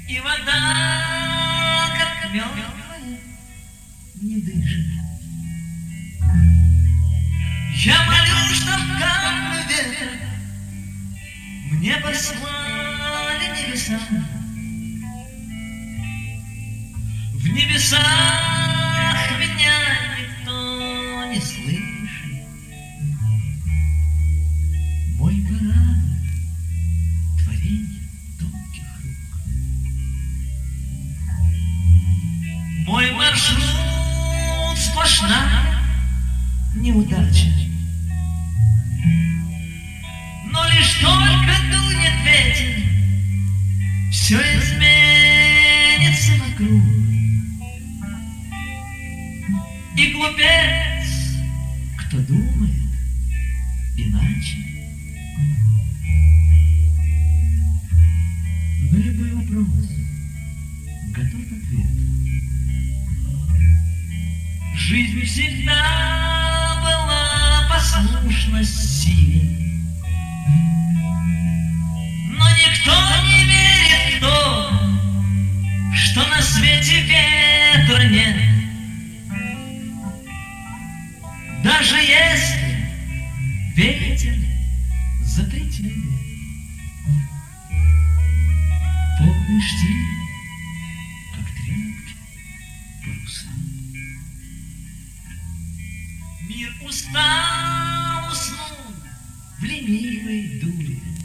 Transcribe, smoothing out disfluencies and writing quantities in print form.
И вода, как мертвая, не дышит. Я молю, чтоб каплю ветра мне послали небеса. В небесах меня никто не слышит. Мой корабль — творенье тонких рук. Мой маршрут — сплошная неудача. Но лишь только дунет ветер, все изменится вокруг. И глупец, кто думает иначе. На любой вопрос готов ответ. Жизнь всегда была послушна силе, но никто не верит в то, что на свете ветра нет. Даже если ветер запретит, полный штиль, как тряпки паруса. Мир устал, уснул в ленивой дуре.